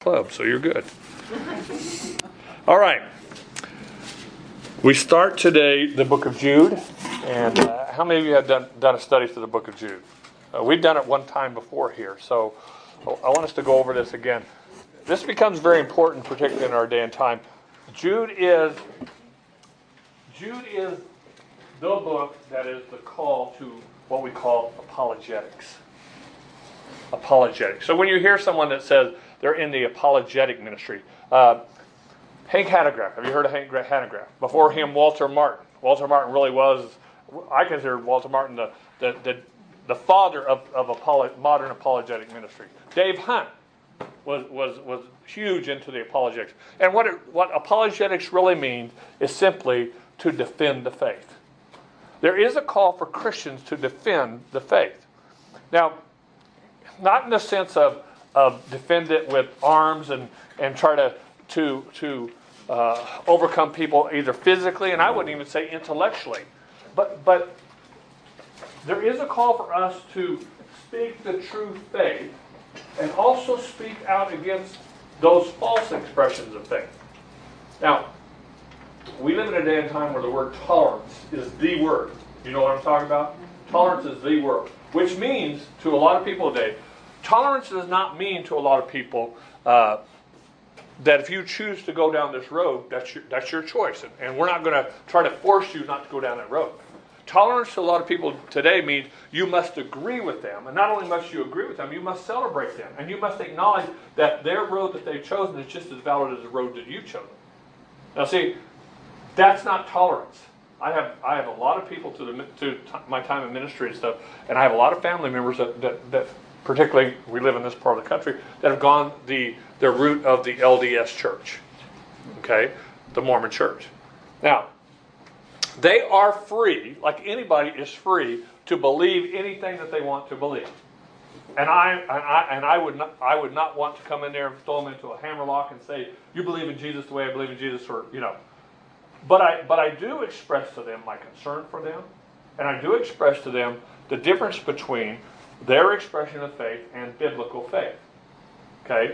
club, so you're good. All right. We start today the book of Jude. And how many of you have done a study through the book of Jude? We've done it one time before here, so I want us to go over this again. This becomes very important, particularly in our day and time. Jude is the book that is the call to what we call apologetics. Apologetics. So when you hear someone that says they're in the apologetic ministry, Hank Hanegraaff. Have you heard of Hank Hanegraaff? Before him, Walter Martin. Walter Martin really was, I consider Walter Martin the father of modern apologetic ministry. Dave Hunt was huge into the apologetics. And what apologetics really means is simply to defend the faith. There is a call for Christians to defend the faith. Now, not in the sense of defend it with arms and try to overcome people either physically, and I wouldn't even say intellectually. But there is a call for us to speak the true faith and also speak out against those false expressions of faith. Now, we live in a day and time where the word tolerance is the word. You know what I'm talking about? Tolerance is the word. Which means, to a lot of people today, tolerance does not mean to a lot of people that if you choose to go down this road, that's your choice. And we're not going to try to force you not to go down that road. Tolerance to a lot of people today means you must agree with them. And not only must you agree with them, you must celebrate them. And you must acknowledge that their road that they've chosen is just as valid as the road that you've chosen. Now see, that's not tolerance. I have a lot of people to my time in ministry and stuff, and I have a lot of family members that particularly, we live in this part of the country, that have gone the route of the LDS church. Okay? The Mormon church. Now, they are free, like anybody is free, to believe anything that they want to believe. And I would not want to come in there and throw them into a hammerlock and say, you believe in Jesus the way I believe in Jesus, or, you know. But I do express to them my concern for them, and I do express to them the difference between their expression of faith and biblical faith. Okay?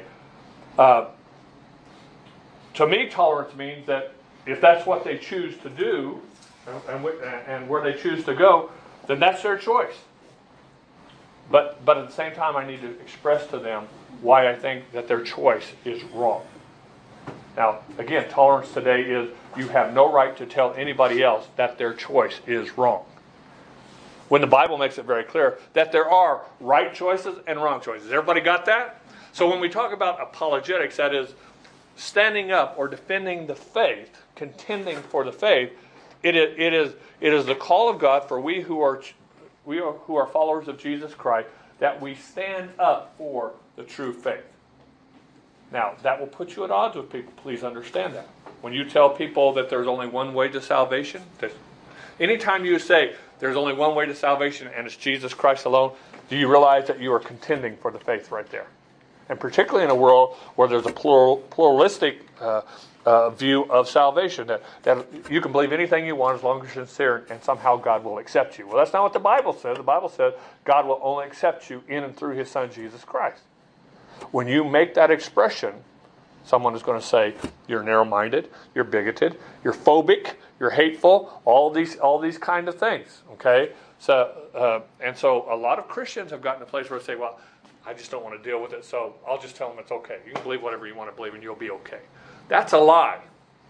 To me, tolerance means that if that's what they choose to do, and where they choose to go, then that's their choice. But at the same time, I need to express to them why I think that their choice is wrong. Now, again, tolerance today is you have no right to tell anybody else that their choice is wrong. When the Bible makes it very clear that there are right choices and wrong choices. Everybody got that? So when we talk about apologetics, that is standing up or defending the faith, contending for the faith, it is the call of God for we who are followers of Jesus Christ, that we stand up for the true faith. Now, that will put you at odds with people. Please understand that. When you tell people that there's only one way to salvation, anytime you say there's only one way to salvation and it's Jesus Christ alone, do you realize that you are contending for the faith right there? And particularly in a world where there's a pluralistic view of salvation, that you can believe anything you want as long as you're sincere, and somehow God will accept you. Well, that's not what the Bible says. The Bible says God will only accept you in and through His Son, Jesus Christ. When you make that expression, someone is going to say, you're narrow-minded, you're bigoted, you're phobic, you're hateful, all these kind of things. Okay? So a lot of Christians have gotten to a place where they say, well, I just don't want to deal with it, so I'll just tell them it's okay. You can believe whatever you want to believe and you'll be okay. That's a lie.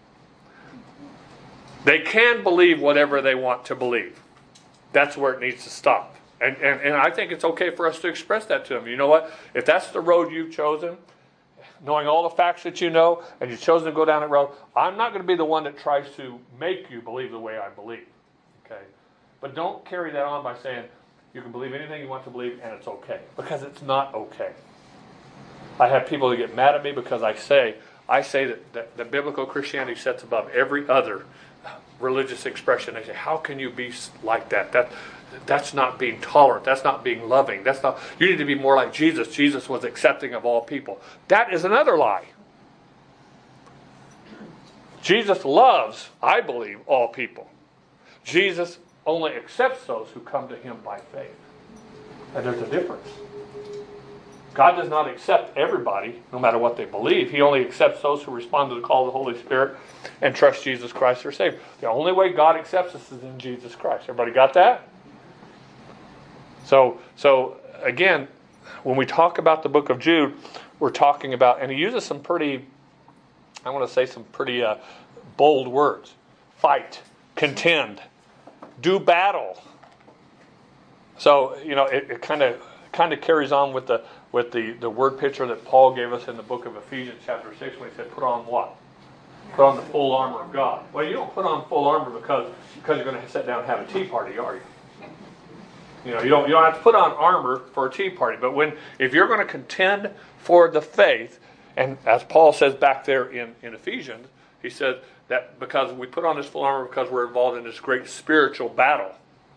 They can believe whatever they want to believe. That's where it needs to stop. And I think it's okay for us to express that to them. You know what? If that's the road you've chosen, knowing all the facts that you know, and you've chosen to go down that road, I'm not going to be the one that tries to make you believe the way I believe. Okay? But don't carry that on by saying you can believe anything you want to believe and it's okay. Because it's not okay. I have people that get mad at me because I say that biblical Christianity sets above every other religious expression. They say, how can you be like that? That's not being tolerant. That's not being loving. You need to be more like Jesus. Jesus was accepting of all people. That is another lie. Jesus loves, I believe, all people. Jesus only accepts those who come to Him by faith. And there's a difference. God does not accept everybody, no matter what they believe. He only accepts those who respond to the call of the Holy Spirit and trust Jesus Christ their Savior. The only way God accepts us is in Jesus Christ. Everybody got that? So again, when we talk about the book of Jude, we're talking about, and he uses some pretty, I want to say some pretty bold words. Fight, contend, do battle. So, it kind of carries on with the word picture that Paul gave us in the book of Ephesians chapter 6 when he said, put on what? Put on the full armor of God. Well, you don't put on full armor because you're going to sit down and have a tea party, are you? You don't have to put on armor for a tea party. But if you're going to contend for the faith, and as Paul says back there in Ephesians, he said that because we put on this full armor because we're involved in this great spiritual battle.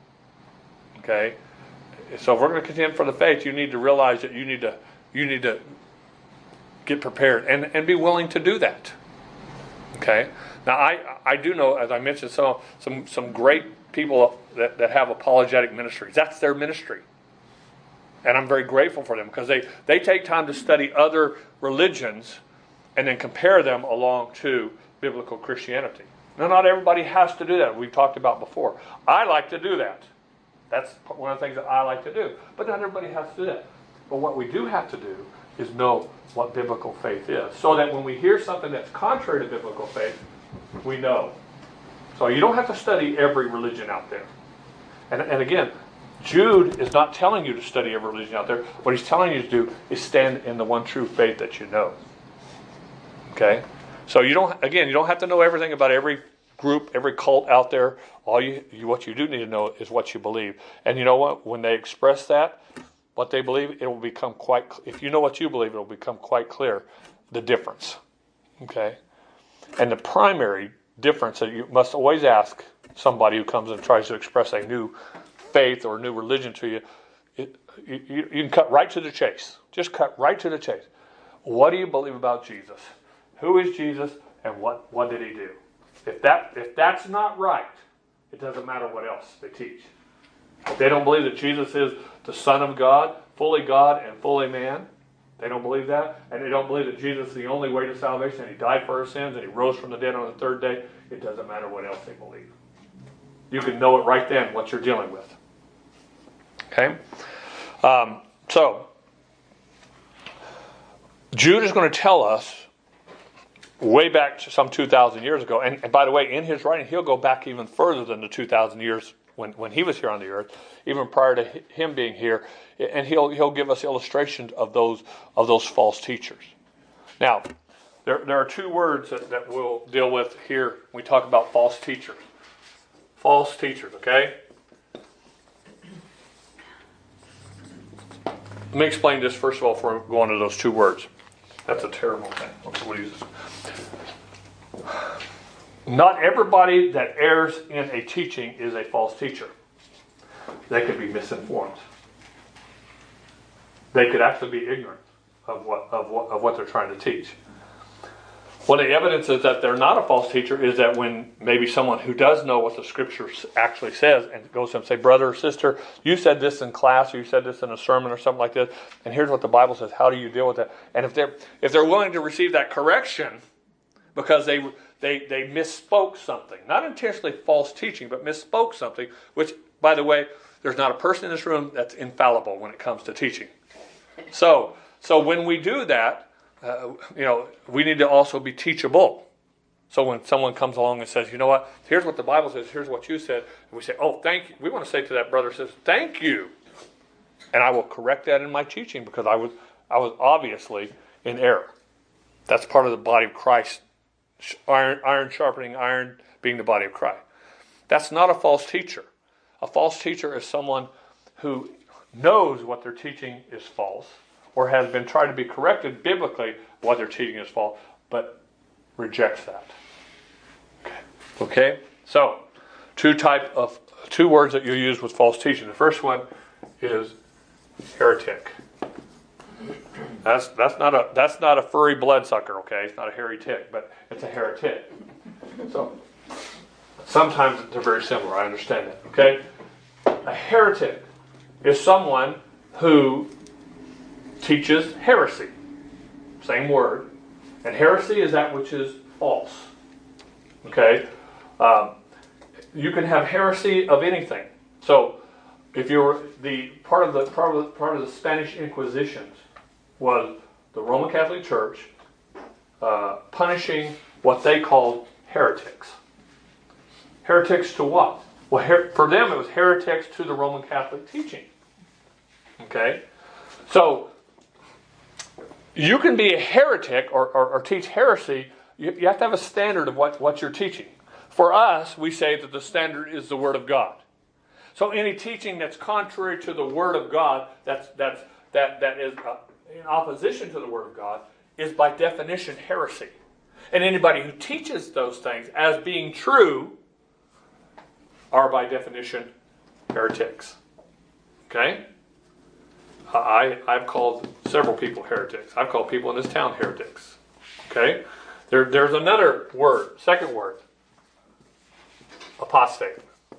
Okay? So if we're going to contend for the faith, you need to realize that you need to get prepared and be willing to do that. Okay? Now I do know, as I mentioned, some great people that have apologetic ministries. That's their ministry. And I'm very grateful for them because they take time to study other religions and then compare them along to biblical Christianity. Now, not everybody has to do that. We've talked about before. I like to do that. That's one of the things that I like to do. But not everybody has to do that. But what we do have to do is know what biblical faith is, so that when we hear something that's contrary to biblical faith, we know. So you don't have to study every religion out there. And again, Jude is not telling you to study every religion out there. What he's telling you to do is stand in the one true faith that you know. Okay? So you don't have to know everything about every group, every cult out there. What you do need to know is what you believe. And you know what? When they express that, what they believe, it will become if you know what you believe, it will become quite clear the difference. Okay? And the primary difference that you must always ask somebody who comes and tries to express a new faith or a new religion to you, you can cut right to the chase. Just cut right to the chase. What do you believe about Jesus? Who is Jesus, and what did he do? If that's not right, it doesn't matter what else they teach. If they don't believe that Jesus is the Son of God and fully man, they don't believe that, and they don't believe that Jesus is the only way to salvation, and he died for our sins, and he rose from the dead on the third day, it doesn't matter what else they believe. You can know it right then what you're dealing with. Okay? So, Jude is going to tell us way back to some 2,000 years ago, and by the way, in his writing, he'll go back even further than the 2,000 years when he was here on the earth, even prior to him being here, and he'll give us illustrations of those false teachers. Now, there are two words that we'll deal with here when we talk about false teachers. False teachers, okay? Let me explain this first of all before we go on to those two words. That's a terrible thing. Okay, we'll use this. Not everybody that errs in a teaching is a false teacher. They could be misinformed. They could actually be ignorant of what they're trying to teach. One of the evidence is that they're not a false teacher is that when maybe someone who does know what the Scripture actually says and goes to them and say, brother or sister, you said this in class or you said this in a sermon or something like this, and here's what the Bible says. How do you deal with that? And if they're willing to receive that correction because they misspoke something, not intentionally false teaching, but misspoke something, which, by the way, there's not a person in this room that's infallible when it comes to teaching. So when we do that, we need to also be teachable. So when someone comes along and says, you know what, here's what the Bible says, here's what you said, and we say, oh, thank you. We want to say to that brother, says, thank you. And I will correct that in my teaching because I was obviously in error. That's part of the body of Christ. Iron sharpening iron, being the body of Christ. That's not a false teacher. A false teacher is someone who knows what they're teaching is false, or has been tried to be corrected biblically what they're teaching is false, but rejects that. Okay? So, two words that you use with false teaching. The first one is heretic. That's not a furry bloodsucker, okay? It's not a hairy tick, but it's a heretic. So, sometimes they're very similar, I understand that, okay? A heretic is someone who teaches heresy. Same word. And heresy is that which is false. Okay? You can have heresy of anything. So, if you're the part of the Spanish Inquisitions was the Roman Catholic Church punishing what they called heretics. Heretics to what? Well, for them it was heretics to the Roman Catholic teaching. Okay? So, you can be a heretic or teach heresy. You have to have a standard of what you're teaching. For us, we say that the standard is the Word of God. So any teaching that's contrary to the Word of God, that is in opposition to the Word of God, is by definition heresy. And anybody who teaches those things as being true are by definition heretics. Okay? I've called several people heretics. I've called people in this town heretics. Okay? There's another word, second word. Apostate.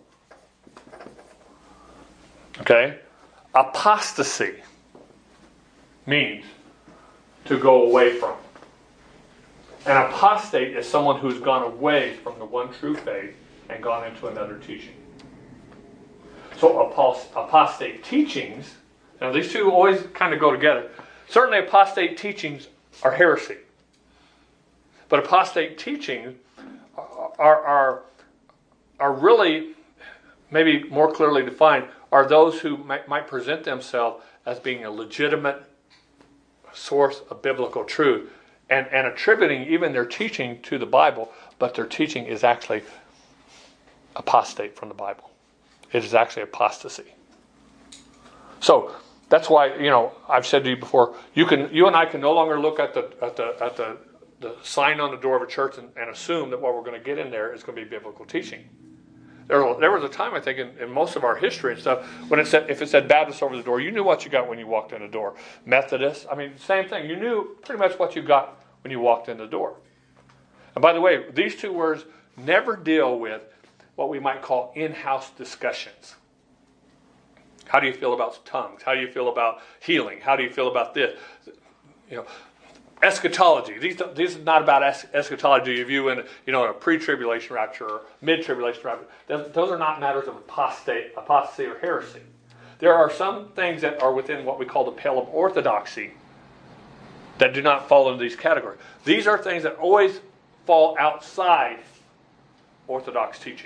Okay? Apostasy means to go away from. An apostate is someone who's gone away from the one true faith and gone into another teaching. So apostate teachings, now these two always kind of go together. Certainly apostate teachings are heresy. But apostate teachings are really, maybe more clearly defined, are those who might present themselves as being a legitimate source of biblical truth and attributing even their teaching to the Bible, but their teaching is actually apostate from the Bible. It is actually apostasy. So that's why, I've said to you before, you and I can no longer look at the sign on the door of a church and assume that what we're going to get in there is going to be biblical teaching. There was a time, I think, in most of our history and stuff, when if it said Baptist over the door, you knew what you got when you walked in the door. Methodist, same thing. You knew pretty much what you got when you walked in the door. And by the way, these two words never deal with what we might call in-house discussions. How do you feel about tongues? How do you feel about healing? How do you feel about this? Eschatology. These are not about eschatology of you in a pre-tribulation rapture or mid-tribulation rapture. Those are not matters of apostasy or heresy. There are some things that are within what we call the pale of orthodoxy that do not fall into these categories. These are things that always fall outside orthodox teaching.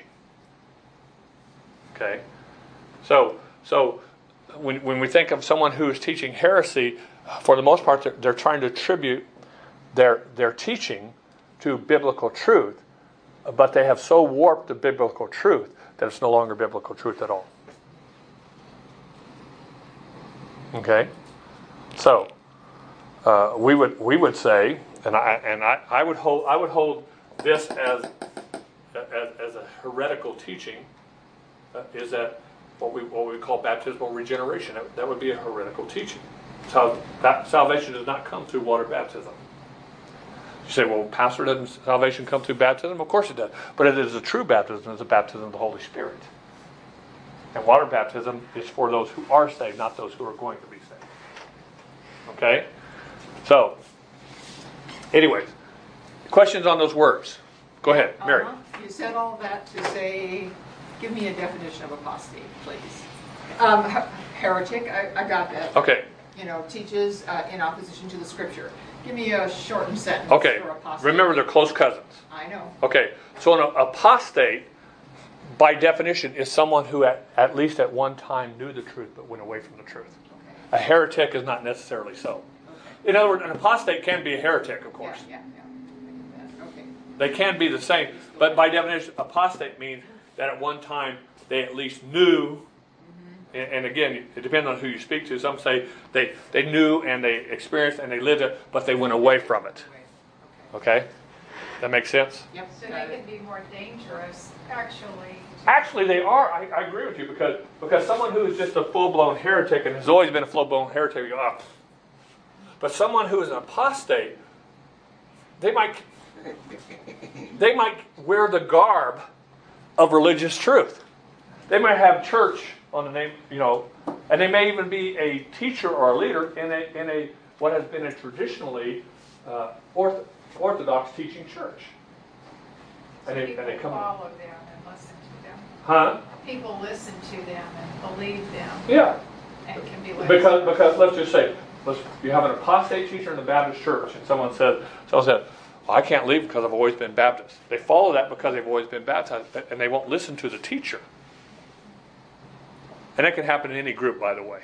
Okay? So when we think of someone who is teaching heresy, for the most part, they're trying to attribute their teaching to biblical truth, but they have so warped the biblical truth that it's no longer biblical truth at all. Okay, so we would say, and I would hold this as a heretical teaching, is that what we call baptismal regeneration. That would be a heretical teaching. So that salvation does not come through water baptism. You say, well, Pastor, doesn't salvation come through baptism? Of course it does. But it is a true baptism. It's a baptism of the Holy Spirit. And water baptism is for those who are saved, not those who are going to be saved. Okay? So, anyways, questions on those words? Go ahead, Mary. You said all that to say, give me a definition of apostate, please. Heretic, I got that. Okay. Teaches in opposition to the Scripture. Give me a shortened sentence for apostate. Remember, they're close cousins. I know. Okay, so an apostate, by definition, is someone who at least at one time knew the truth but went away from the truth. Okay. A heretic is not necessarily so. Okay. In other words, an apostate can be a heretic, of course. Yeah. Okay. They can be the same, but by definition, apostate means that at one time they at least knew. And again, it depends on who you speak to. Some say they knew and they experienced and they lived it, but they went away from it. Okay? That makes sense? Yep. So they can be more dangerous, actually. Actually, they are. I agree with you because someone who is just a full-blown heretic and has always been a full-blown heretic, you go, but someone who is an apostate, they might wear the garb of religious truth. They might have church on the name, and they may even be a teacher or a leader in a what has been a traditionally Orthodox teaching church. So And people they come. follow them and listen to them. Huh? People listen to them and believe them Yeah. and can be led. Because let's just say, you have an apostate teacher in the Baptist church, and someone said, well, I can't leave because I've always been Baptist. They follow that because they've always been baptized, and they won't listen to the teacher. And that can happen in any group, by the way.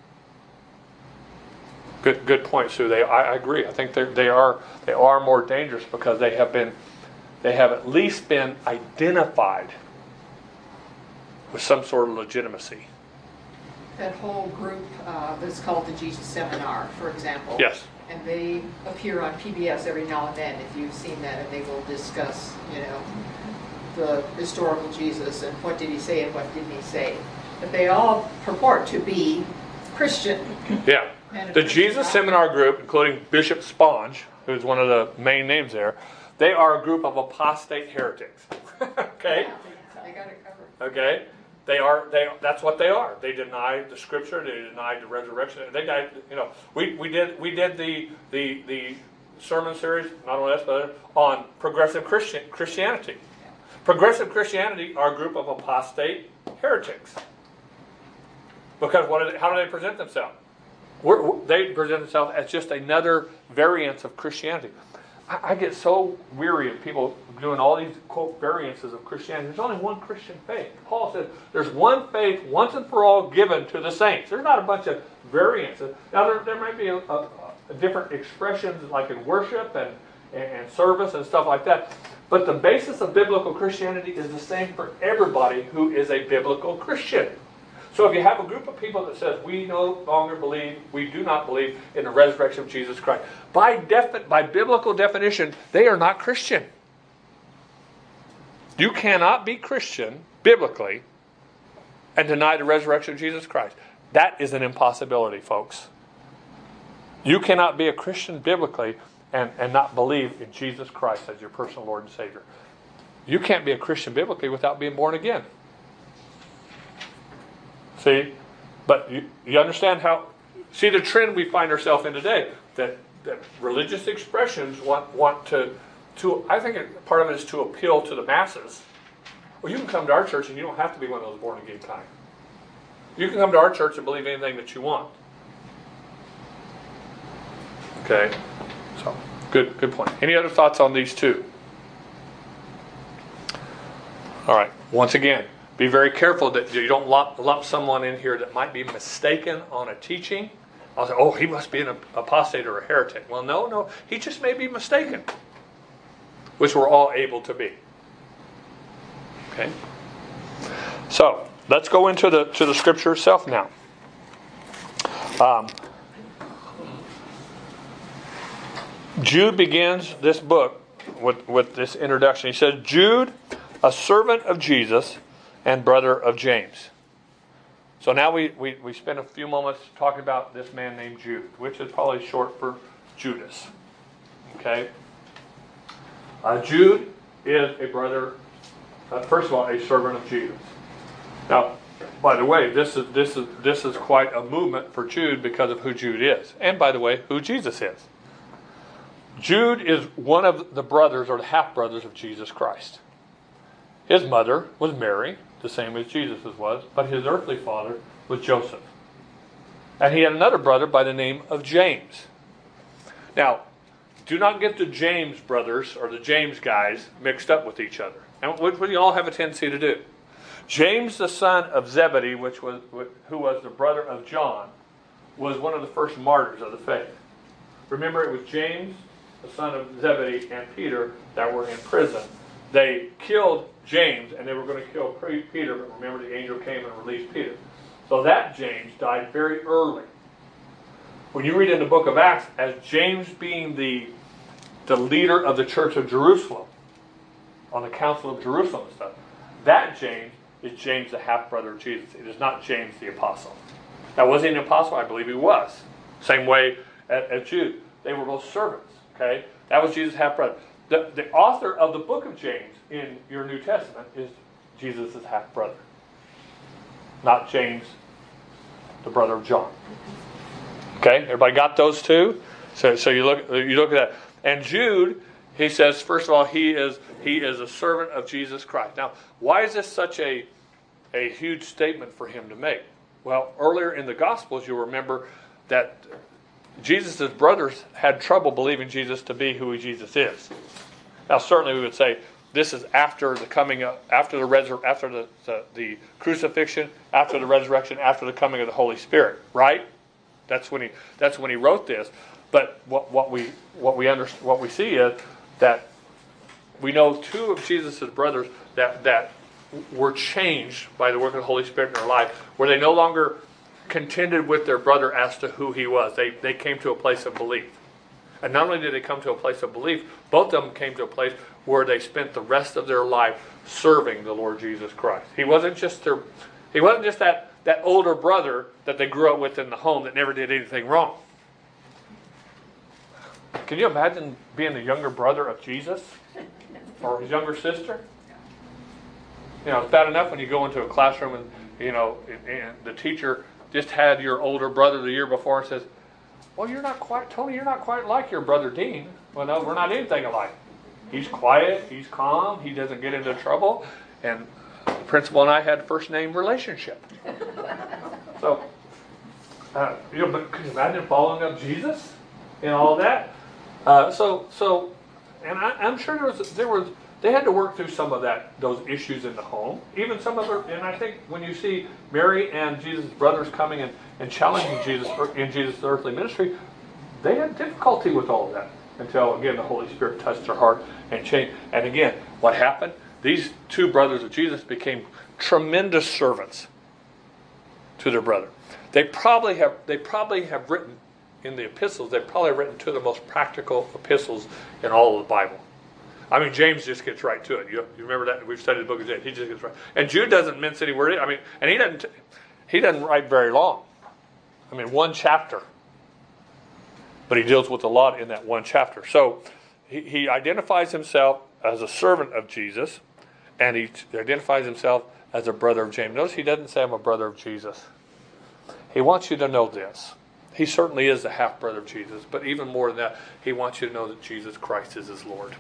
Good point, Sue. I agree. I think they are more dangerous because they have at least been identified with some sort of legitimacy. That whole group that's called the Jesus Seminar, for example. Yes. And they appear on PBS every now and then, if you've seen that, and they will discuss, the historical Jesus and what did he say and what didn't he say. But they all purport to be Christian. Yeah. The Jesus Seminar group, including Bishop Sponge, who's one of the main names there, they are a group of apostate heretics. Okay? They got it covered. Okay? That's what they are. They deny the scripture, they deny the resurrection. They died, we did the sermon series, not only us, but on progressive Christianity. Progressive Christianity are a group of apostate heretics. Because how do they present themselves? They present themselves as just another variance of Christianity. I get so weary of people doing all these, quote, variances of Christianity. There's only one Christian faith. Paul says there's one faith once and for all given to the saints. There's not a bunch of variances. Now, there might be a different expressions like in worship and service and stuff like that. But the basis of biblical Christianity is the same for everybody who is a biblical Christian. So if you have a group of people that says, we no longer believe, we do not believe in the resurrection of Jesus Christ, by biblical definition, they are not Christian. You cannot be Christian, biblically, and deny the resurrection of Jesus Christ. That is an impossibility, folks. You cannot be a Christian biblically and not believe in Jesus Christ as your personal Lord and Savior. You can't be a Christian biblically without being born again. See? But you understand see the trend we find ourselves in today, that religious expressions want to I think part of it is to appeal to the masses. Well, you can come to our church and you don't have to be one of those born again kind. You can come to our church and believe anything that you want. Okay? So, good point. Any other thoughts on these two? All right. Once again, be very careful that you don't lump someone in here that might be mistaken on a teaching. I'll say, he must be an apostate or a heretic. Well, no, he just may be mistaken, which we're all able to be. Okay? So, let's go into the scripture itself now. Jude begins this book with this introduction. He says, Jude, a servant of Jesus and brother of James. So now we spend a few moments talking about this man named Jude, which is probably short for Judas. Okay? Jude is a brother, first of all, a servant of Jesus. Now, by the way, this is quite a movement for Jude because of who Jude is. And by the way, who Jesus is. Jude is one of the brothers or the half-brothers of Jesus Christ. His mother was Mary, the same as Jesus' was, but his earthly father was Joseph. And he had another brother by the name of James. Now, do not get the James brothers or the James guys mixed up with each other. And what do you all have a tendency to do? James, the son of Zebedee, who was the brother of John, was one of the first martyrs of the faith. Remember, it was James, the son of Zebedee, and Peter that were in prison. They killed James, and they were going to kill Peter, but remember the angel came and released Peter. So that James died very early. When you read in the book of Acts, as James being the leader of the church of Jerusalem, on the council of Jerusalem and stuff, that James is James the half-brother of Jesus. It is not James the apostle. Now, was he an apostle? I believe he was. Same way as Jude. They were both servants. Okay? That was Jesus' half-brother. The author of the book of James in your New Testament is Jesus' half-brother. not James, the brother of John. Okay, everybody got those two? So you look at that. And Jude, he says, first of all, he is a servant of Jesus Christ. Now, why is this such a huge statement for him to make? Well, earlier in the Gospels, you'll remember that Jesus' brothers had trouble believing Jesus to be who Jesus is. Now, certainly we would say this is after the coming of, after the crucifixion, after the resurrection, after the coming of the Holy Spirit, right? That's when he wrote this. But what we see is that we know two of Jesus' brothers that were changed by the work of the Holy Spirit in their life, where they no longer contended with their brother as to who he was. They came to a place of belief. And not only did they come to a place of belief, both of them came to a place where they spent the rest of their life serving the Lord Jesus Christ. He wasn't just that older brother that they grew up with in the home that never did anything wrong. Can you imagine being the younger brother of Jesus? Or his younger sister? It's bad enough when you go into a classroom and the teacher just had your older brother the year before and says, well, Tony, you're not quite like your brother Dean. Well, no, we're not anything alike. He's quiet, he's calm, he doesn't get into trouble, and the principal and I had a first name relationship. So, but could you imagine following up Jesus and all of that? And I'm sure they had to work through some of those issues in the home. Even some of and I think when you see Mary and Jesus' brothers coming and challenging Jesus in Jesus' earthly ministry, they had difficulty with all of that until, again, the Holy Spirit touched their heart and changed. And again, what happened? These two brothers of Jesus became tremendous servants to their brother. They probably have written in the epistles, they've probably written two of the most practical epistles in all of the Bible. I mean, James just gets right to it. You remember that? We've studied the book of James. He just gets right. And Jude doesn't mince any word. I mean, and he doesn't write very long. I mean, one chapter. But he deals with a lot in that one chapter. So he identifies himself as a servant of Jesus, and he identifies himself as a brother of James. Notice he doesn't say, I'm a brother of Jesus. He wants you to know this. He certainly is the half-brother of Jesus, but even more than that, he wants you to know that Jesus Christ is his Lord.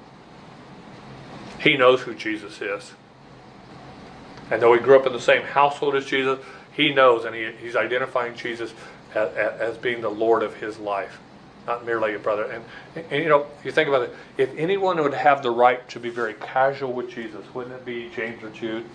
He knows who Jesus is. And though he grew up in the same household as Jesus, he knows, and he's identifying Jesus as being the Lord of his life, not merely a brother. And you think about it, if anyone would have the right to be very casual with Jesus, wouldn't it be James or Jude?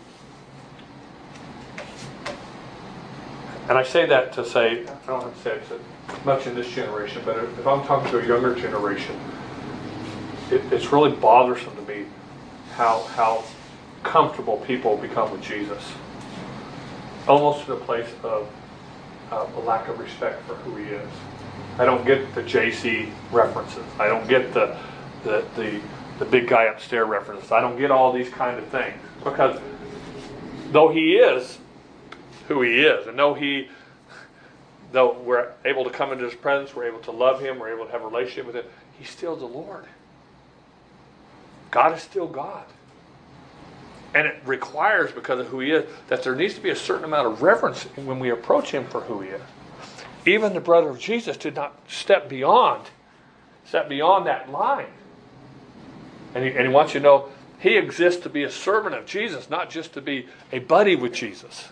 And I say that to say, I don't have to say it much in this generation, but if I'm talking to a younger generation, it's really bothersome to me how comfortable people become with Jesus. Almost to the place of a lack of respect for who he is. I don't get the JC references. I don't get the big guy upstairs references. I don't get all these kind of things. Because though he is who he is, and though we're able to come into his presence, we're able to love him, we're able to have a relationship with him, he's still the Lord. God is still God. And it requires, because of who he is, that there needs to be a certain amount of reverence when we approach him for who he is. Even the brother of Jesus did not step beyond that line. And he wants you to know he exists to be a servant of Jesus, not just to be a buddy with Jesus.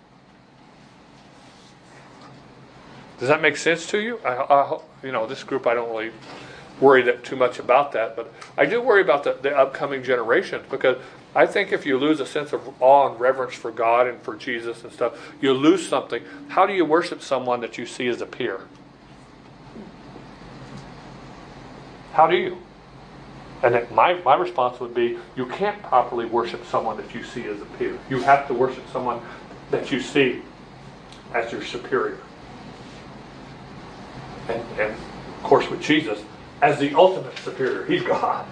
Does that make sense to you? This group, I don't really worry too much about that, but I do worry about the upcoming generations, because I think if you lose a sense of awe and reverence for God and for Jesus and stuff, you lose something. How do you worship someone that you see as a peer? How do you? And my response would be, you can't properly worship someone that you see as a peer. You have to worship someone that you see as your superior. And of course with Jesus, as the ultimate superior. He's God.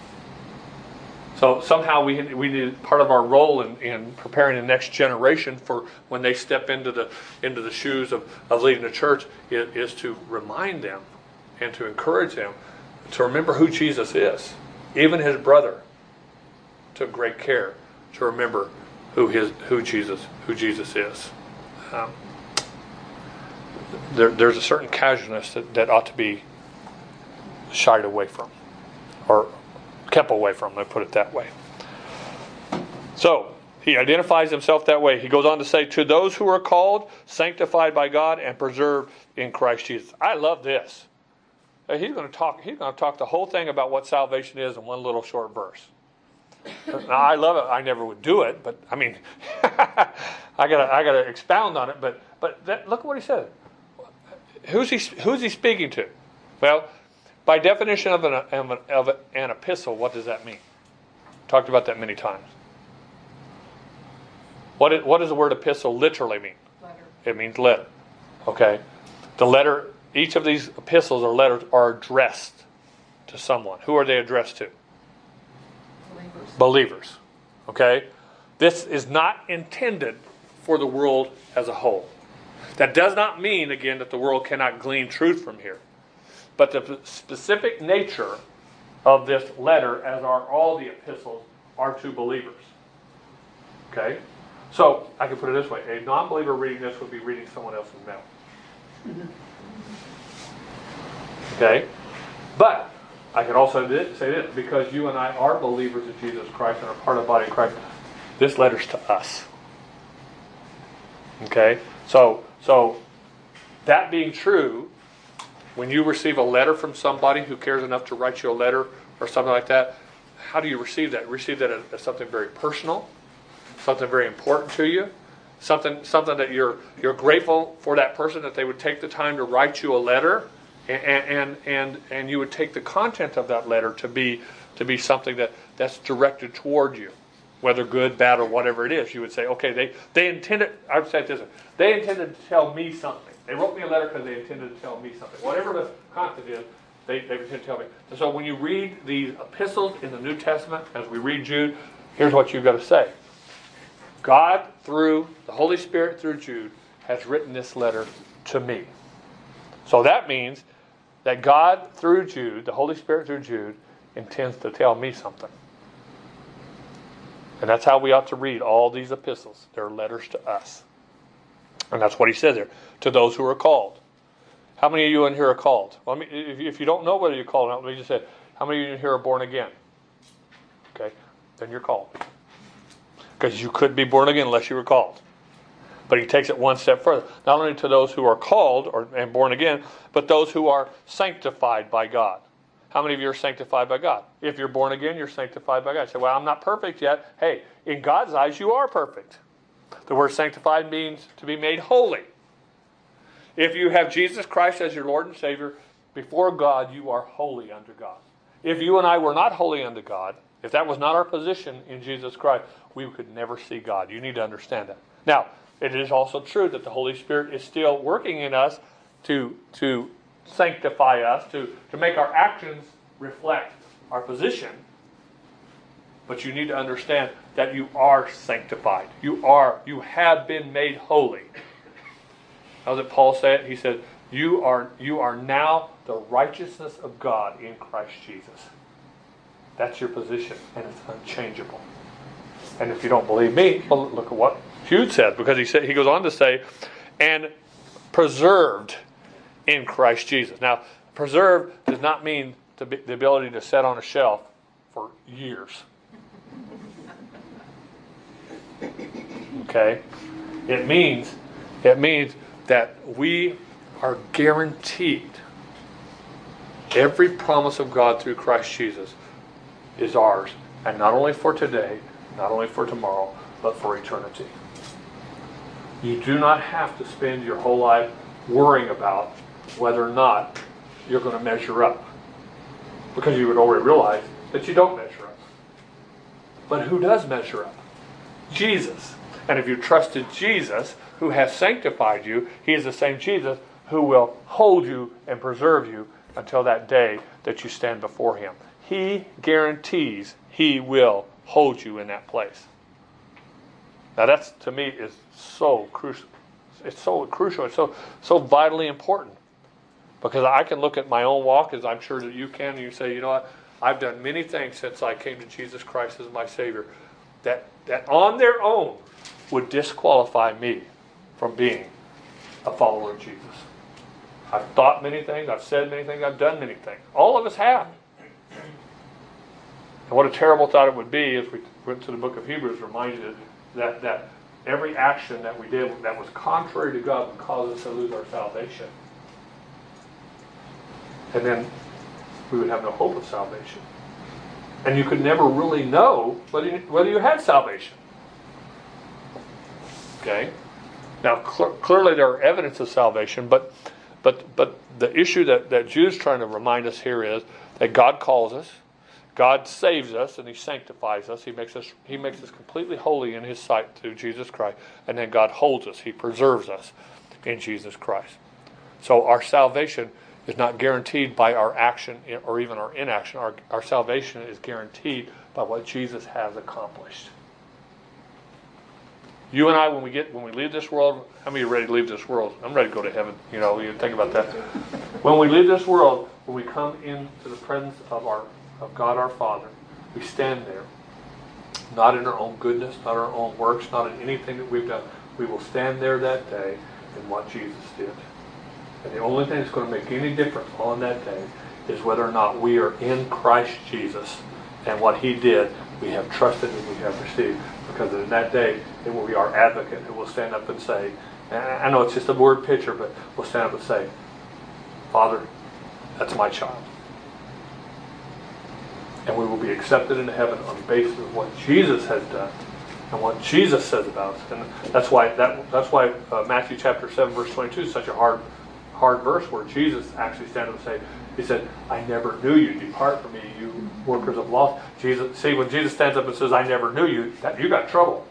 So somehow we need, part of our role in preparing the next generation for when they step into the shoes of leading the church is to remind them and to encourage them to remember who Jesus is. Even his brother took great care to remember who Jesus is. There's a certain casualness that ought to be shied away from, or kept away from. Let me put it that way. So he identifies himself that way. He goes on to say, "To those who are called, sanctified by God, and preserved in Christ Jesus." I love this. He's going to talk the whole thing about what salvation is in one little short verse. Now, I love it. I never would do it, but I mean, I gotta expound on it. But look at what he said. Who's he speaking to? Well, by definition of an epistle, what does that mean? Talked about that many times. What does the word epistle literally mean? Letter. It means letter. Okay, the letter. Each of these epistles or letters are addressed to someone. Who are they addressed to? Believers. Okay? This is not intended for the world as a whole. That does not mean, again, that the world cannot glean truth from here. But the specific nature of this letter, as are all the epistles, are to believers. Okay? So, I can put it this way. A non-believer reading this would be reading someone else's mail. Okay? But I can also say this, because you and I are believers of Jesus Christ and are part of the body of Christ, this letter's to us. Okay? So that being true, when you receive a letter from somebody who cares enough to write you a letter or something like that, how do you receive that? Receive that as something very personal, something very important to you, something that you're grateful for that person, that they would take the time to write you a letter. And you would take the content of that letter to be something that's directed toward you, whether good, bad, or whatever it is. You would say, okay, they intended. I would say it this way: they intended to tell me something. They wrote me a letter because they intended to tell me something. Whatever the content is, they intended to tell me. And so when you read these epistles in the New Testament, as we read Jude, here's what you've got to say: God, through the Holy Spirit, through Jude, has written this letter to me. So that means that God, through Jude, the Holy Spirit through Jude, intends to tell me something. And that's how we ought to read all these epistles. They're letters to us. And that's what he says there. To those who are called. How many of you in here are called? Well, if you don't know whether you're called or not, let me just say, how many of you in here are born again? Okay, then you're called. Because you couldn't be born again unless you were called. But he takes it one step further. Not only to those who are called and born again, but those who are sanctified by God. How many of you are sanctified by God? If you're born again, you're sanctified by God. You say, well, I'm not perfect yet. Hey, in God's eyes, you are perfect. The word sanctified means to be made holy. If you have Jesus Christ as your Lord and Savior, before God, you are holy unto God. If you and I were not holy unto God, if that was not our position in Jesus Christ, we could never see God. You need to understand that. Now, it is also true that the Holy Spirit is still working in us to sanctify us, to make our actions reflect our position. But you need to understand that you are sanctified. You have been made holy. How did Paul say it? He said, you are now the righteousness of God in Christ Jesus. That's your position, and it's unchangeable. And if you don't believe me, well, look at what Jude says, because he goes on to say, and preserved in Christ Jesus. Now, preserved does not mean the ability to sit on a shelf for years. Okay? It means that we are guaranteed every promise of God through Christ Jesus is ours, and not only for today, not only for tomorrow, but for eternity. You do not have to spend your whole life worrying about whether or not you're going to measure up, because you would already realize that you don't measure up. But who does measure up? Jesus. And if you trusted Jesus, who has sanctified you, he is the same Jesus who will hold you and preserve you until that day that you stand before him. He guarantees he will hold you in that place. Now that's, to me, is so crucial. It's so crucial. It's so vitally important. Because I can look at my own walk, as I'm sure that you can, and you say, you know what, I've done many things since I came to Jesus Christ as my Savior. that on their own would disqualify me from being a follower of Jesus. I've thought many things, I've said many things, I've done many things. All of us have. And what a terrible thought it would be if we went to the book of Hebrews, reminded that every action that we did that was contrary to God would cause us to lose our salvation. And then we would have no hope of salvation. And you could never really know whether you had salvation. Okay? Now, clearly there are evidence of salvation, but the issue that Jude's trying to remind us here is that God calls us, God saves us, and He sanctifies us. He makes us completely holy in His sight through Jesus Christ. And then God holds us. He preserves us in Jesus Christ. So our salvation is not guaranteed by our action or even our inaction. Our salvation is guaranteed by what Jesus has accomplished. You and I, when we leave this world, how many are ready to leave this world? I'm ready to go to heaven. You think about that. When we leave this world, when we come into the presence of God our Father, we stand there, not in our own goodness, not our own works, not in anything that we've done. We will stand there that day in what Jesus did. And the only thing that's going to make any difference on that day is whether or not we are in Christ Jesus and what He did, we have trusted and we have received. Because in that day, it will be our advocate who will stand up and say, and I know it's just a word picture, but we'll stand up and say, Father, that's my child. And we will be accepted into heaven on the basis of what Jesus has done and what Jesus says about us. And that's why Matthew chapter 7 verse 22 is such a hard verse, where Jesus actually stands up and say, He said, I never knew you. Depart from me, you workers of lawlessness. When Jesus stands up and says, I never knew you, you got trouble.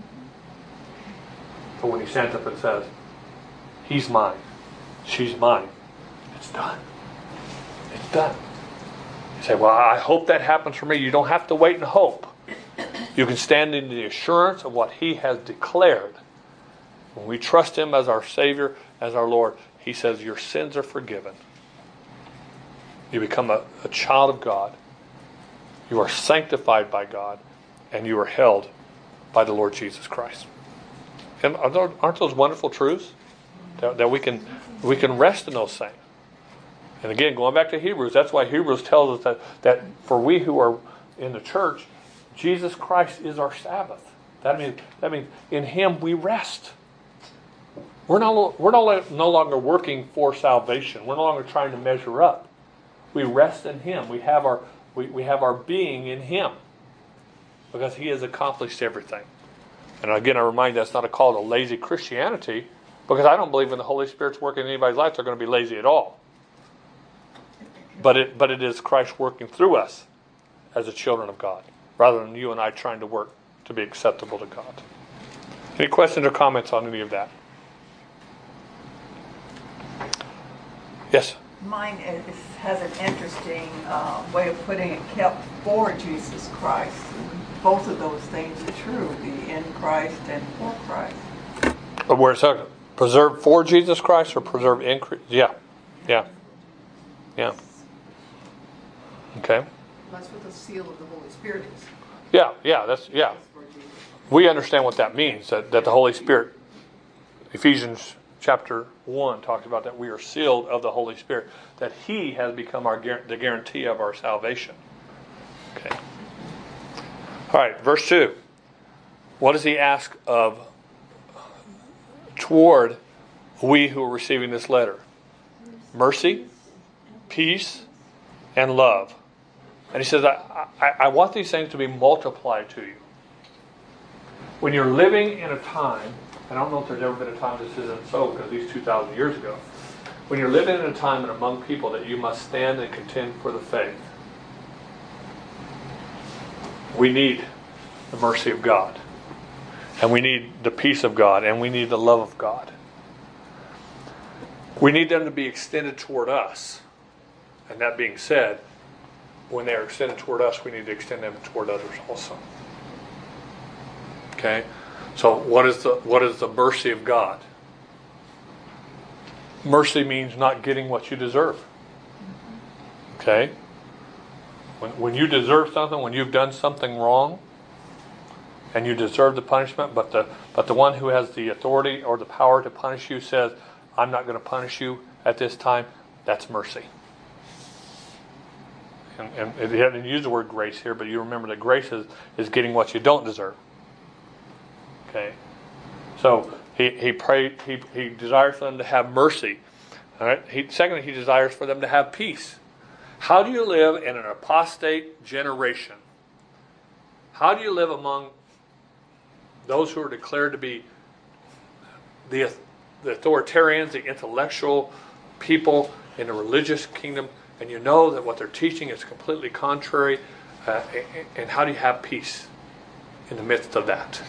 But when He stands up and says, He's mine, she's mine, it's done. It's done. You say, well, I hope that happens for me. You don't have to wait and hope. You can stand in the assurance of what He has declared. When we trust Him as our Savior, as our Lord, He says, your sins are forgiven. You become a child of God. You are sanctified by God. And you are held by the Lord Jesus Christ. And aren't those wonderful truths? That we can rest in those things. And again, going back to Hebrews, that's why Hebrews tells us that for we who are in the church, Jesus Christ is our Sabbath. That means in Him we rest. We're no longer working for salvation. We're no longer trying to measure up. We rest in Him. We have our being in Him, because He has accomplished everything. And again, I remind you, that's not a call to lazy Christianity, because I don't believe when the Holy Spirit's working in anybody's life, they're going to be lazy at all. But it is Christ working through us as the children of God, rather than you and I trying to work to be acceptable to God. Any questions or comments on any of that? Yes? Mine has an interesting way of putting it, kept for Jesus Christ. Both of those things are true, the in Christ and for Christ. Where it's preserved for Jesus Christ or preserved in Christ? Yeah. Okay. That's what the seal of the Holy Spirit is. Yeah. We understand what that means, that the Holy Spirit, Ephesians chapter 1 talks about that we are sealed of the Holy Spirit, that He has become the guarantee of our salvation. Okay. All right, verse 2. What does He ask toward we who are receiving this letter? Mercy, peace, and love. And He says, I want these things to be multiplied to you. When you're living in a time, I don't know if there's ever been a time this isn't so, because these 2,000 years ago, when you're living in a time and among people that you must stand and contend for the faith, we need the mercy of God, and we need the peace of God, and we need the love of God. We need them to be extended toward us. And that being said, when they are extended toward us, we need to extend them toward others also. Okay? So what is the mercy of God? Mercy means not getting what you deserve. Okay? When you deserve something, when you've done something wrong, and you deserve the punishment, but the one who has the authority or the power to punish you says, I'm not going to punish you at this time. That's mercy. And he didn't use the word grace here, but you remember that grace is getting what you don't deserve. Okay? So he desires for them to have mercy. All right? Secondly, he desires for them to have peace. How do you live in an apostate generation? How do you live among those who are declared to be the authoritarians, the intellectual people in the religious kingdom, and you know that what they're teaching is completely contrary, and how do you have peace in the midst of that?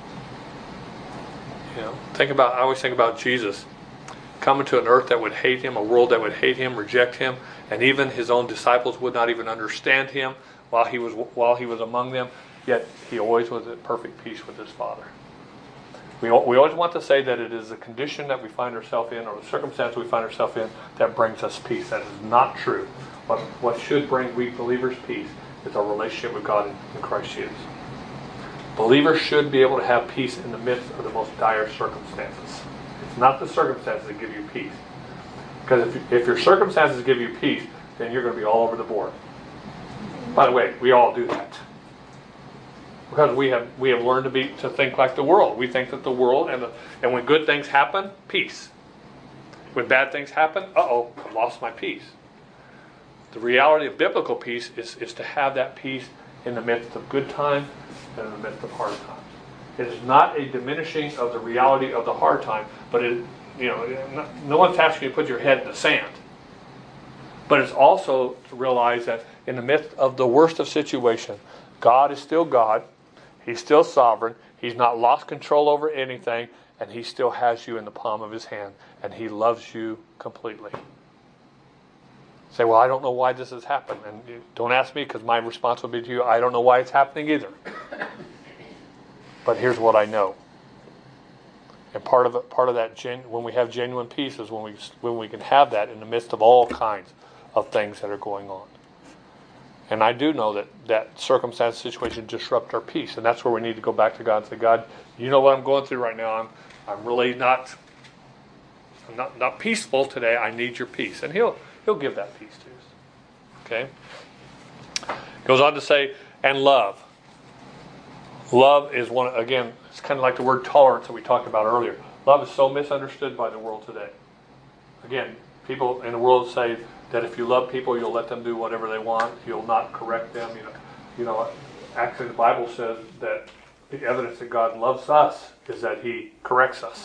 You know, I always think about Jesus coming to an earth that would hate him, a world that would hate him, reject him, and even his own disciples would not even understand him while he was among them. Yet he always was at perfect peace with his Father. We always want to say that it is the condition that we find ourselves in, or the circumstance we find ourselves in, that brings us peace. That is not true. What should bring we believers peace is our relationship with God in Christ Jesus. Believers should be able to have peace in the midst of the most dire circumstances. It's not the circumstances that give you peace. Because if your circumstances give you peace, then you're going to be all over the board. By the way, we all do that. Because we have learned to think like the world. We think that the world, and when good things happen, peace. When bad things happen, I've lost my peace. The reality of biblical peace is to have that peace in the midst of good times and in the midst of hard times. It is not a diminishing of the reality of the hard time, but no one's asking you to put your head in the sand. But it's also to realize that in the midst of the worst of situations, God is still God. He's still sovereign. He's not lost control over anything, and he still has you in the palm of his hand, and he loves you completely. Say, well, I don't know why this has happened. And don't ask me, because my response will be to you, I don't know why it's happening either. But here's what I know. And part of that, when we have genuine peace, is when we can have that in the midst of all kinds of things that are going on. And I do know that circumstance, situation disrupt our peace, and that's where we need to go back to God and say, God, you know what I'm going through right now. I'm really not peaceful today. I need your peace, and He'll give that peace to us. Okay. Goes on to say, and love. Love is one. Again, it's kind of like the word tolerance that we talked about earlier. Love is so misunderstood by the world today. Again, people in the world say that if you love people, you'll let them do whatever they want. You'll not correct them. Actually, the Bible says that the evidence that God loves us is that He corrects us.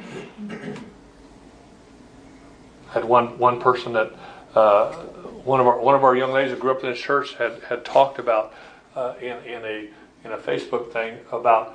I had one person that one of our young ladies that grew up in this church had talked about in a Facebook thing about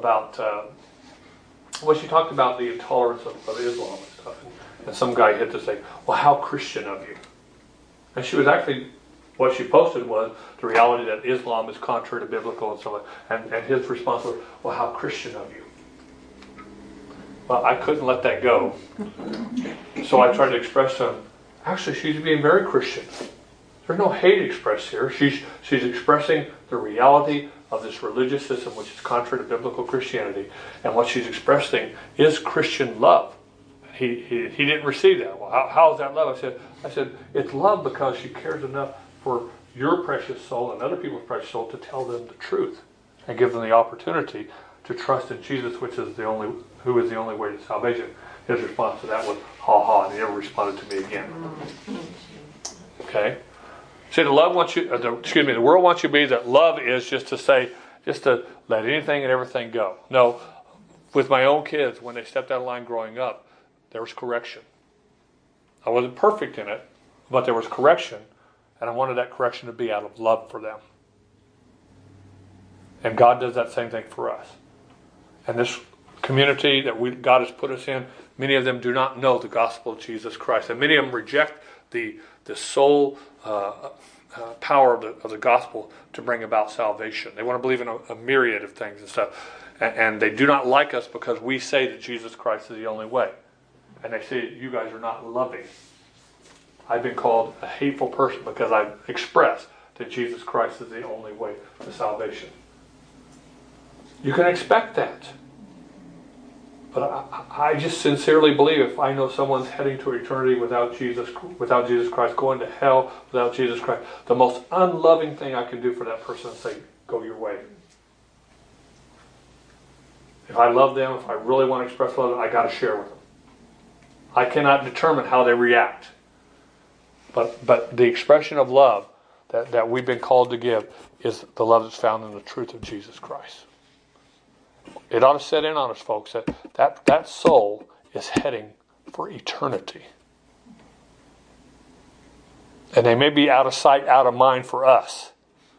she talked about the intolerance of Islam and stuff, and some guy had to say, well, how Christian of you. And she was actually, what she posted was the reality that Islam is contrary to biblical and so on. And his response was, well, how Christian of you. Well, I couldn't let that go. So I tried to express to him, actually, she's being very Christian. There's no hate expressed here. She's expressing the reality of this religious system which is contrary to biblical Christianity. And what she's expressing is Christian love. He didn't receive that. Well, how is that love? I said, it's love because she cares enough for your precious soul and other people's precious soul to tell them the truth and give them the opportunity to trust in Jesus, who is the only way to salvation. His response to that was, ha ha, and he never responded to me again. Okay? See, the world wants you to be that love is just to let anything and everything go. No, with my own kids, when they stepped out of line growing up, there was correction. I wasn't perfect in it, but there was correction, and I wanted that correction to be out of love for them. And God does that same thing for us. And this community that God has put us in, many of them do not know the gospel of Jesus Christ, and many of them reject the sole power of the gospel to bring about salvation. They want to believe in a myriad of things and stuff, and they do not like us because we say that Jesus Christ is the only way. And they say, you guys are not loving. I've been called a hateful person because I've expressed that Jesus Christ is the only way to salvation. You can expect that. But I just sincerely believe if I know someone's heading to eternity without Jesus Christ, going to hell without Jesus Christ, the most unloving thing I can do for that person is say, go your way. If I love them, if I really want to express love, I got to share with them. I cannot determine how they react. But the expression of love that we've been called to give is the love that's found in the truth of Jesus Christ. It ought to set in on us, folks, that soul is heading for eternity. And they may be out of sight, out of mind for us.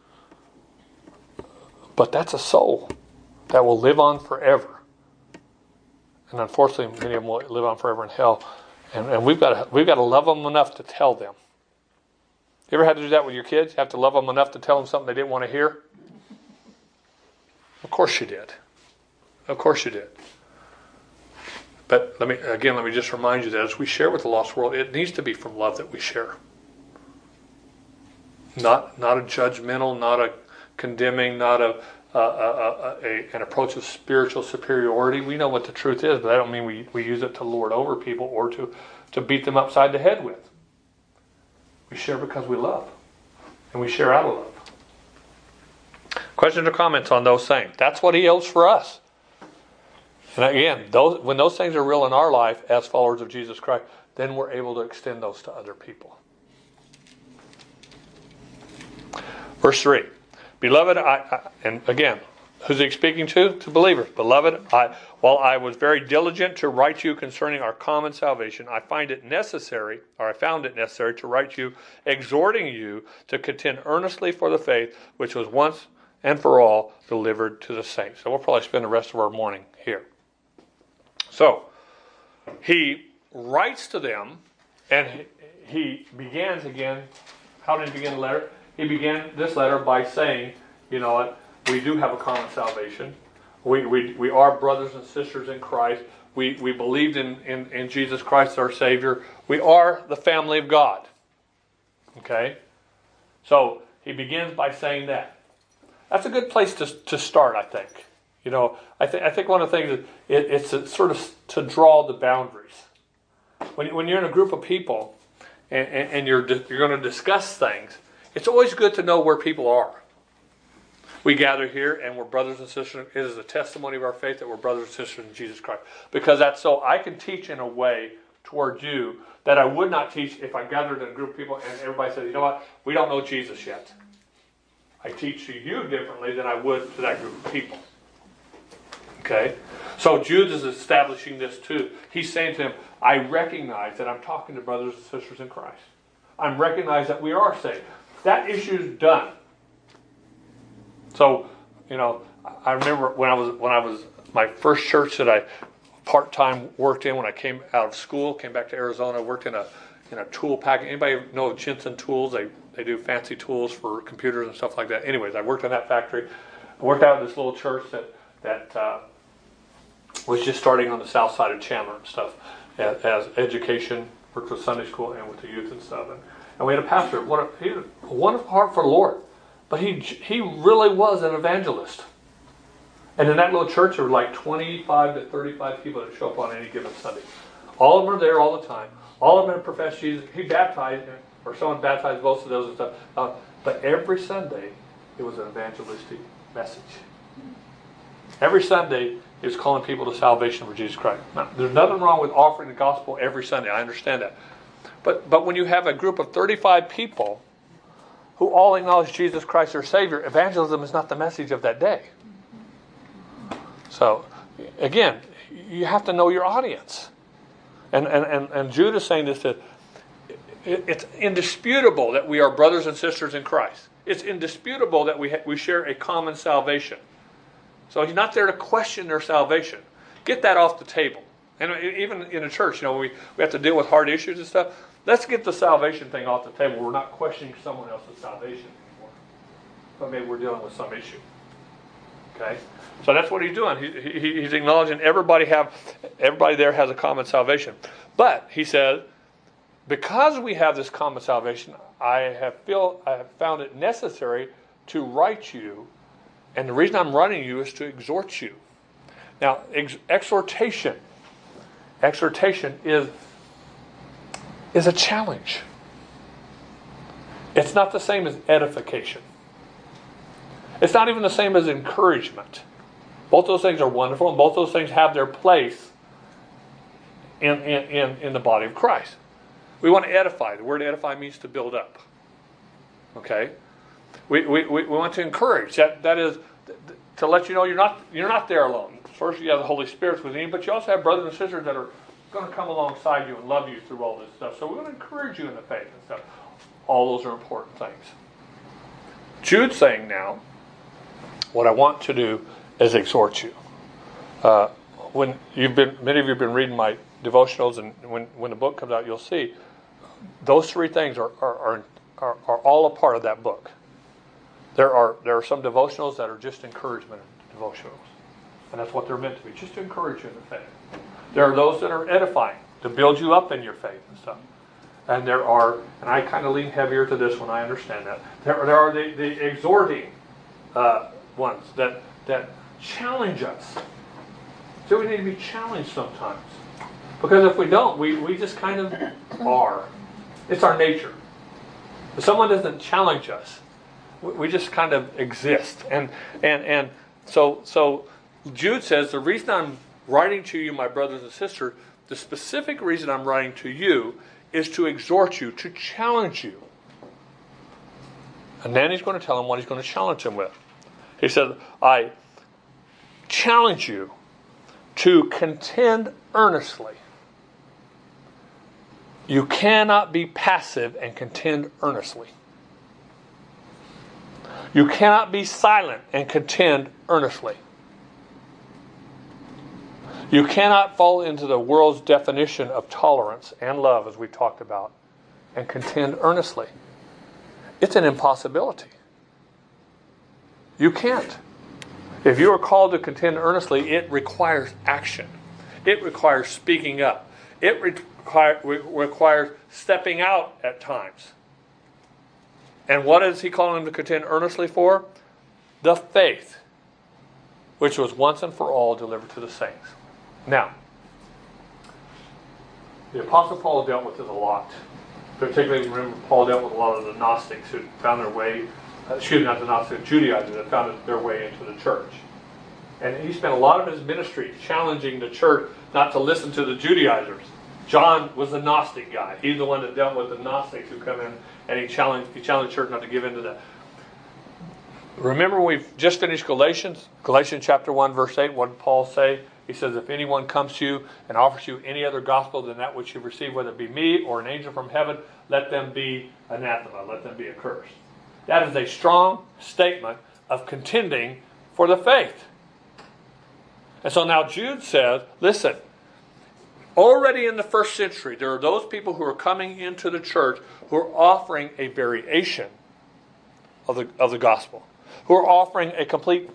But that's a soul that will live on forever. And unfortunately, many of them will live on forever in hell. And we've got to love them enough to tell them. You ever had to do that with your kids? You have to love them enough to tell them something they didn't want to hear? Of course you did. Of course you did. But let me just remind you that as we share with the lost world, it needs to be from love that we share. Not a judgmental, not a condemning, not an approach of spiritual superiority. We know what the truth is, but I don't mean we use it to lord over people or to beat them upside the head with. We share because we love. And we share out of love. Questions or comments on those things? That's what he owes for us. And again, when those things are real in our life as followers of Jesus Christ, then we're able to extend those to other people. Verse 3. Beloved, and again, who's he speaking to? To believers. Beloved, while I was very diligent to write you concerning our common salvation, I found it necessary to write you, exhorting you to contend earnestly for the faith which was once and for all delivered to the saints. So we'll probably spend the rest of our morning here. So, he writes to them, and he begins again. How did he begin the letter? He began this letter by saying, you know what, we do have a common salvation. We are brothers and sisters in Christ. We believed in Jesus Christ our Savior. We are the family of God. Okay? So, he begins by saying that. That's a good place to start, I think. You know, I think one of the things is it's sort of to draw the boundaries. When you're in a group of people and you're going to discuss things, it's always good to know where people are. We gather here and we're brothers and sisters. It is a testimony of our faith that we're brothers and sisters in Jesus Christ. Because that's so I can teach in a way towards you that I would not teach if I gathered in a group of people and everybody said, you know what, we don't know Jesus yet. I teach to you differently than I would to that group of people. Okay? So Jude is establishing this too. He's saying to him, I recognize that I'm talking to brothers and sisters in Christ. I recognize that we are saved. That issue's done. So, you know, I remember when I was my first church that I part-time worked in when I came out of school, came back to Arizona, worked in a tool pack. Anybody know of Jensen Tools? They do fancy tools for computers and stuff like that. Anyways, I worked in that factory. I worked out in this little church that was just starting on the south side of Chandler and stuff as education, worked with Sunday school and with the youth and stuff. And we had a pastor, he had a wonderful heart for the Lord. But he really was an evangelist. And in that little church, there were like 25 to 35 people that show up on any given Sunday. All of them are there all the time. All of them had professed Jesus. He baptized, or someone baptized both of those and stuff. But every Sunday, it was an evangelistic message. Every Sunday, he was calling people to salvation for Jesus Christ. Now, there's nothing wrong with offering the gospel every Sunday. I understand that. But when you have a group of 35 people who all acknowledge Jesus Christ their Savior, evangelism is not the message of that day. So, again, you have to know your audience. And Jude is saying this, that it's indisputable that we are brothers and sisters in Christ. It's indisputable that we share a common salvation. So he's not there to question their salvation. Get that off the table. And even in a church, you know, we have to deal with hard issues and stuff. Let's get the salvation thing off the table. We're not questioning someone else's salvation anymore. But maybe we're dealing with some issue. Okay? So that's what he's doing. He's acknowledging everybody there has a common salvation. But, he says, because we have this common salvation, I have found it necessary to write you And the reason I'm writing you is to exhort you. Now, exhortation is a challenge. It's not the same as edification. It's not even the same as encouragement. Both those things are wonderful, and both those things have their place in the body of Christ. We want to edify. The word edify means to build up. Okay? We want to encourage. That is to let you know you're not there alone. First, you have the Holy Spirit within you, but you also have brothers and sisters that are going to come alongside you and love you through all this stuff. So we're going to encourage you in the faith and stuff. All those are important things. Jude's saying now, what I want to do is exhort you. When many of you have been reading my devotionals, and when the book comes out, you'll see those three things are all a part of that book. There are some devotionals that are just encouragement devotionals, and that's what they're meant to be, just to encourage you in the faith. There are those that are edifying, to build you up in your faith and stuff. And there are, and I kind of lean heavier to this one, I understand that. There are the exhorting ones that challenge us. So we need to be challenged sometimes. Because if we don't, we just kind of are. It's our nature. If someone doesn't challenge us, we just kind of exist. And so Jude says, the reason I'm writing to you, my brothers and sisters, the specific reason I'm writing to you is to exhort you, to challenge you. And then he's going to tell him what he's going to challenge him with. He said, I challenge you to contend earnestly. You cannot be passive and contend earnestly. You cannot be silent and contend earnestly. You cannot fall into the world's definition of tolerance and love, as we talked about, and contend earnestly. It's an impossibility. You can't. If you are called to contend earnestly, it requires action. It requires speaking up. It requires stepping out at times. And what is he calling them to contend earnestly for? The faith, which was once and for all delivered to the saints. Now, the Apostle Paul dealt with this a lot. Particularly, remember, Paul dealt with a lot of the Gnostics who found their way, not the Gnostics, Judaizers that found their way into the church. And he spent a lot of his ministry challenging the church not to listen to the Judaizers. John was the Gnostic guy. He's the one that dealt with the Gnostics who come in, and he challenged the church not to give in to that. Remember, we've just finished Galatians chapter 1, verse 8. What did Paul say? He says, if anyone comes to you and offers you any other gospel than that which you've received, whether it be me or an angel from heaven, let them be anathema, let them be accursed. That is a strong statement of contending for the faith. And so now Jude says, listen, already in the first century, there are those people who are coming into the church who are offering a variation of the gospel, who are offering a complete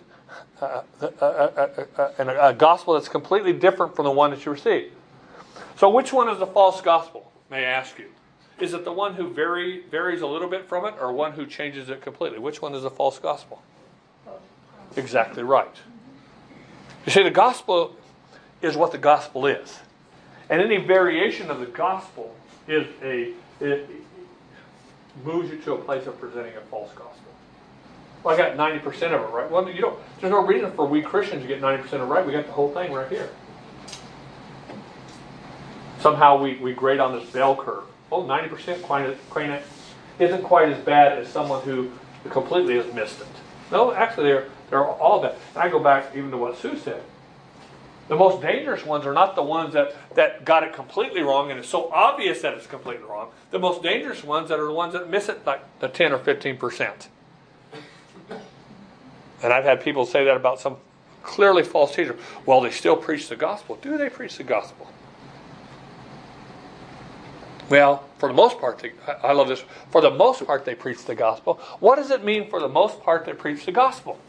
a gospel that's completely different from the one that you received. So which one is the false gospel, may I ask you? Is it the one who varies a little bit from it, or one who changes it completely? Which one is the false gospel? Exactly right. You see, the gospel is what the gospel is. And any variation of the gospel it moves you to a place of presenting a false gospel. Well, I got 90% of it right. Well, there's no reason for we Christians to get 90% of it right. We got the whole thing right here. Somehow we grade on this bell curve. Oh, 90% isn't quite as bad as someone who completely has missed it. No, actually, they're all bad. And I go back even to what Sue said. The most dangerous ones are not the ones that got it completely wrong and it's so obvious that it's completely wrong. The most dangerous ones that are the ones that miss it like the 10 or 15%. And I've had people say that about some clearly false teachers. Well, they still preach the gospel. Do they preach the gospel? Well, for the most part, I love this. For the most part, they preach the gospel. What does it mean for the most part they preach the gospel?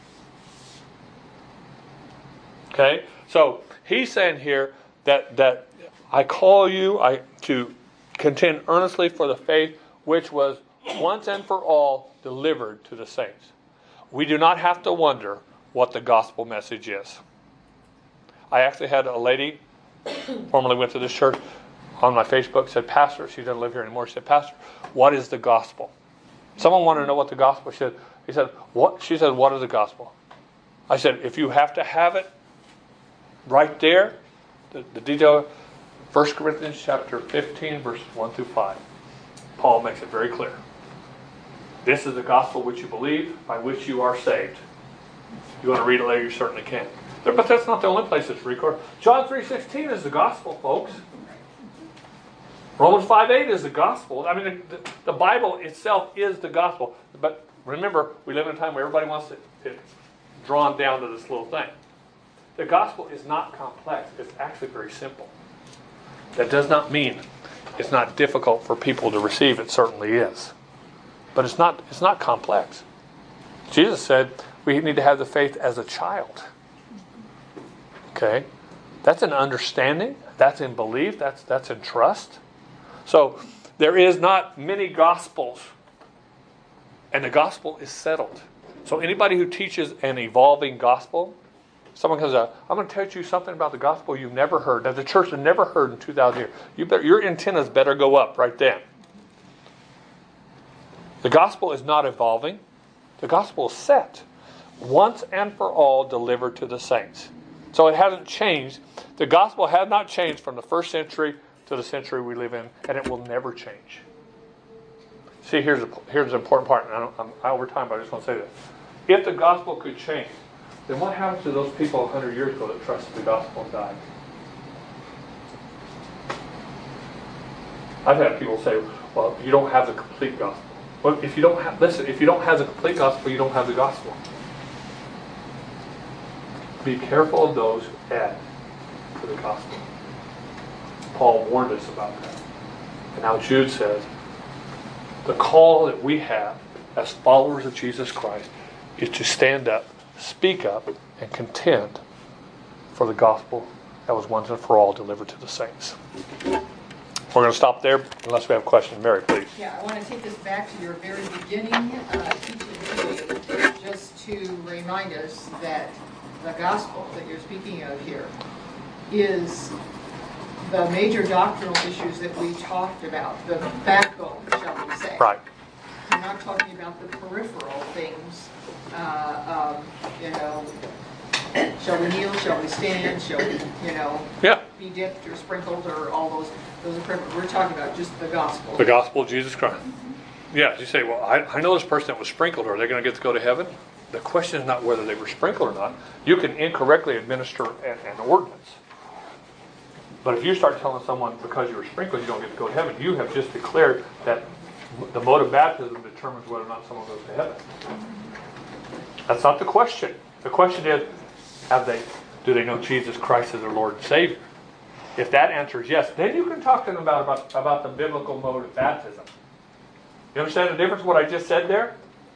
Okay, so he's saying here that I call you to contend earnestly for the faith which was once and for all delivered to the saints. we do not have to wonder what the gospel message is. I actually had a lady, formerly went to this church, on my Facebook said, Pastor, she doesn't live here anymore, she said, Pastor, what is the gospel? Someone wanted to know what the gospel is. He said, what? She said, what is the gospel? I said, if you have to have it right there, the detail, 1 Corinthians chapter 15, verses 1 through 5. Paul makes it very clear. This is the gospel which you believe, by which you are saved. If you want to read it later, you certainly can. But that's not the only place it's recorded. John 3:16 is the gospel, folks. Romans 5:8 is the gospel. I mean, the Bible itself is the gospel. But remember, we live in a time where everybody wants it drawn down to this little thing. The gospel is not complex. It's actually very simple. That does not mean it's not difficult for people to receive. It certainly is. But it's not complex. Jesus said we need to have the faith as a child. Okay? That's in understanding. That's in belief. That's in trust. So there is not many gospels. And the gospel is settled. So anybody who teaches an evolving gospel, someone comes out, I'm going to teach you something about the gospel you've never heard, that the church has never heard in 2,000 years. Your antennas better go up right then. The gospel is not evolving. The gospel is set. Once and for all delivered to the saints. So it hasn't changed. The gospel has not changed from the first century to the century we live in, and it will never change. See, here's the important part, and I'm over time, but I just want to say this. If the gospel could change, then what happens to those people 100 years ago that trusted the gospel and died? I've had people say, well, you don't have the complete gospel. Well, if you don't have the complete gospel, you don't have the gospel. Be careful of those who add to the gospel. Paul warned us about that. And now Jude says, the call that we have as followers of Jesus Christ is to stand up, speak up, and contend for the gospel that was once and for all delivered to the saints. We're going to stop there unless we have questions. Mary, please. Yeah, I want to take this back to your very beginning teaching, just to remind us that the gospel that you're speaking of here is the major doctrinal issues that we talked about, the backbone, shall we say. Right. We're not talking about the peripheral things, shall we kneel, shall we stand, shall we, be dipped or sprinkled or all those are peripheral. We're talking about just the gospel. The gospel of Jesus Christ. Yeah, you say, well, I know this person that was sprinkled. Are they going to get to go to heaven? The question is not whether they were sprinkled or not. You can incorrectly administer an ordinance. But if you start telling someone because you were sprinkled you don't get to go to heaven, you have just declared that the mode of baptism determines whether or not someone goes to heaven. That's not the question. The question is, do they know Jesus Christ as their Lord and Savior? If that answer is yes, then you can talk to them about the biblical mode of baptism. You understand the difference what I just said there?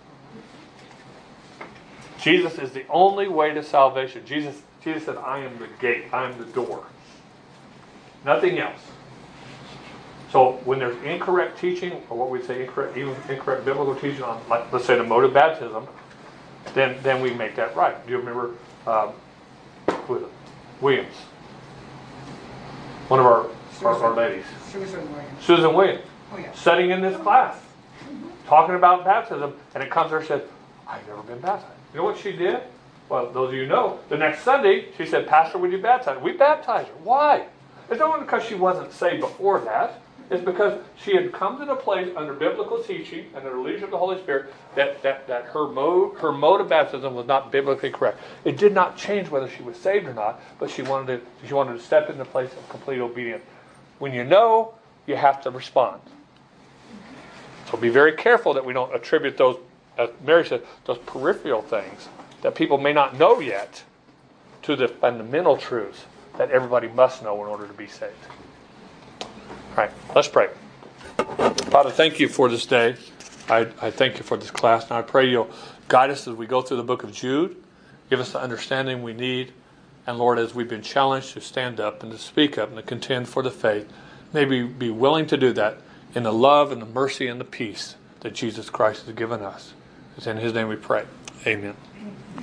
Jesus is the only way to salvation. Jesus said, I am the gate, I am the door. Nothing else. So when there's incorrect teaching, or what we'd say incorrect biblical teaching on, like, let's say, the mode of baptism, then we make that right. Do you remember who is it? Williams? One of our ladies. Susan Williams. Oh, yeah. Sitting in this class, talking about baptism, and it comes to her and said, I've never been baptized. You know what she did? Well, those of you know, the next Sunday, she said, Pastor, would you baptize her? We baptized her. Why? It's not because she wasn't saved before that. It's because she had come to the place under biblical teaching, under the leadership of the Holy Spirit, that her mode of baptism was not biblically correct. It did not change whether she was saved or not, but she wanted to step in the place of complete obedience. When you know, you have to respond. So be very careful that we don't attribute those, as Mary said, those peripheral things that people may not know yet to the fundamental truths that everybody must know in order to be saved. All right, let's pray. Father, thank you for this day. I thank you for this class, and I pray you'll guide us as we go through the book of Jude. Give us the understanding we need. And Lord, as we've been challenged to stand up and to speak up and to contend for the faith, may we be willing to do that in the love and the mercy and the peace that Jesus Christ has given us. It's in His name we pray. Amen.